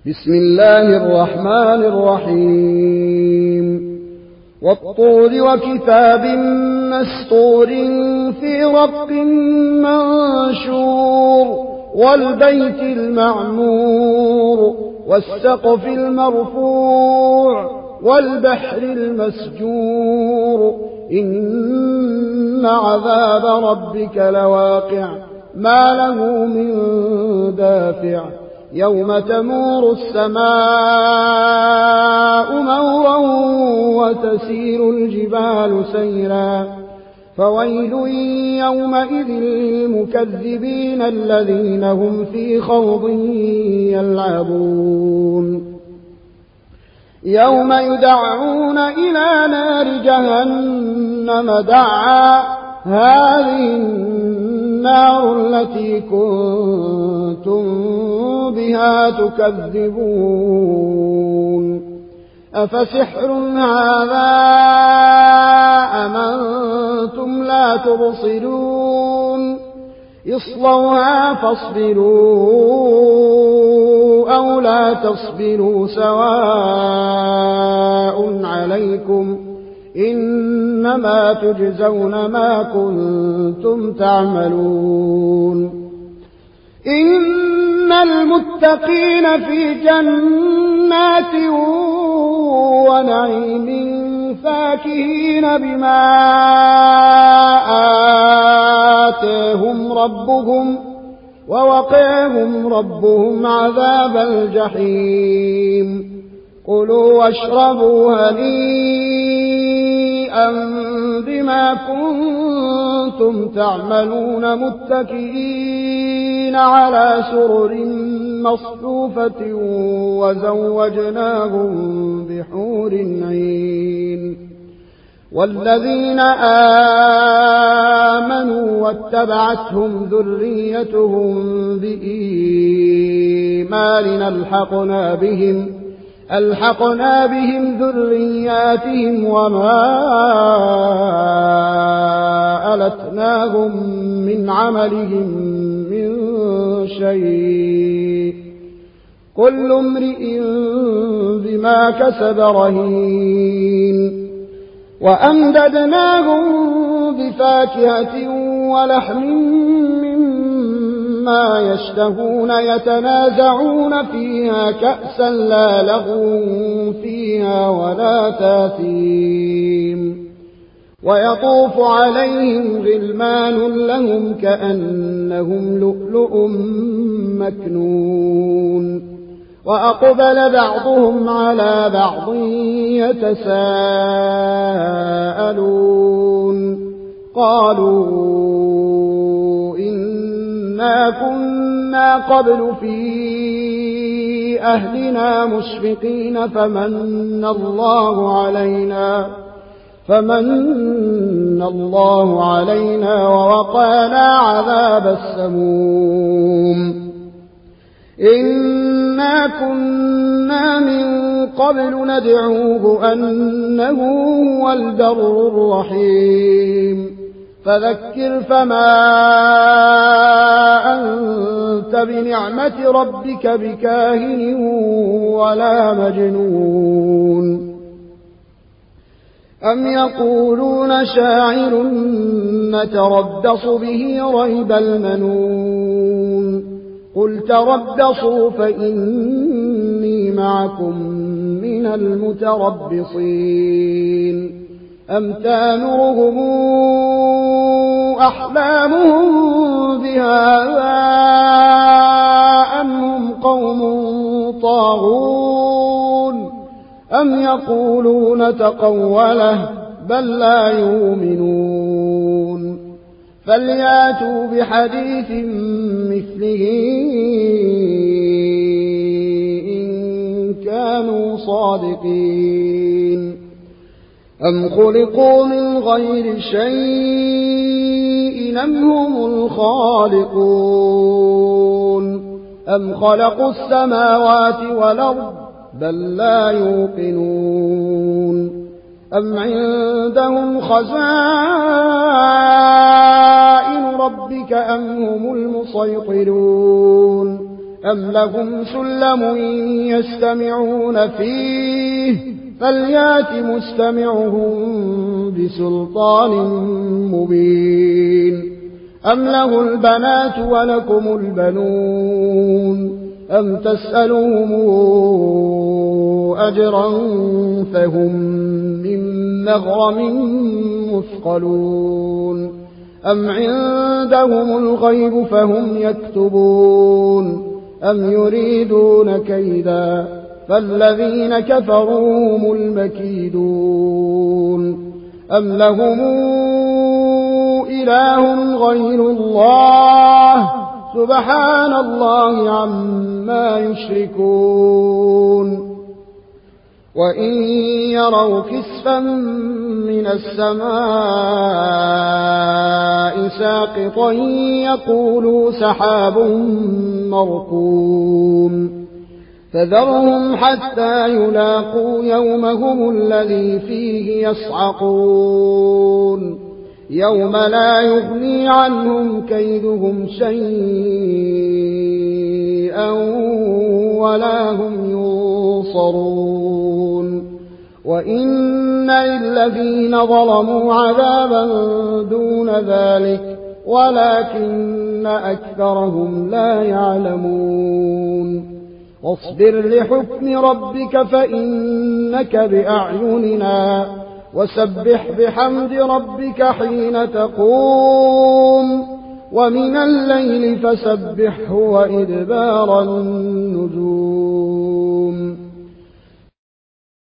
بسم الله الرحمن الرحيم والطور وكتاب مسطور في رق منشور والبيت المعمور والسقف المرفوع والبحر المسجور إن عذاب ربك لواقع ما له من دافع يوم تمور السماء مورا وتسير الجبال سيرا فويل يومئذ للمكذبين الذين هم في خوض يلعبون يوم يدعون إلى نار جهنم دعا هذه النار التي كنتم بها تكذبون أفسحر هذا أم أنتم لا تبصرون اصلوها فاصبروا أو لا تصبروا سواء عليكم إنما تجزون ما كنتم تعملون إن المتقين في جنات ونعيم فاكهين بما آتاهم ربهم ووقاهم ربهم عذاب الجحيم كلوا واشربوا هنيئا بما كنتم تعملون متكئين على سرر مصفوفة وزوجناهم بحور عين والذين آمنوا واتبعتهم ذريتهم بإيمان ألحقنا بهم ذرياتهم وما ألتناهم من عملهم من شيء كل امرئ بما كسب رهين وأمددناهم بفاكهة ولحم مما يشتهون يتنازعون فيها كأسا لا لغو فيها ولا تاثيم ويطوف عليهم غلمان لهم كأنهم لؤلؤ مكنون وأقبل بعضهم على بعض يتساءلون قالوا إنا كنا قبل في أهلنا مشفقين فمن الله علينا ووقانا عذاب السموم إنا كنا من قبل ندعوه أنه هو البر الرحيم فذكر فما أنت بنعمة ربك بكاهن ولا مجنون أم يقولون شاعر نتربص به ريب المنون قل تربصوا فإني معكم من المتربصين أم تامرهم أحلامهم بهذا أم هم قوم طاغون أم يقولون تقوله بل لا يؤمنون فلياتوا بحديث مثله إن كانوا صادقين أم خلقوا من غير شيء أم هم الخالقون أم خلقوا السماوات والأرض بل لا يوقنون أم عندهم خزائن ربك أم هم المسيطرون أم لهم سلم يستمعون فيه فليات مستمعهم بسلطان مبين أم له البنات ولكم البنون أم تسألهم أجرا فهم من مغرم مثقلون أم عندهم الغيب فهم يكتبون أم يريدون كيدا فالذين كفروا هم المكيدون أم لهم إله غير الله سبحان الله عما يشركون وإن يروا كسفا من السماء ساقطا يقولوا سحاب مركوم فذرهم حتى يلاقوا يومهم الذي فيه يصعقون يوم لا يغني عنهم كيدهم شيئا ولا هم ينصرون وإن للذين ظلموا عذابا دون ذلك ولكن أكثرهم لا يعلمون واصبر لحكم ربك فإنك بأعيننا وسبح بحمد ربك حين تقوم ومن الليل فسبحه وإدبار النجوم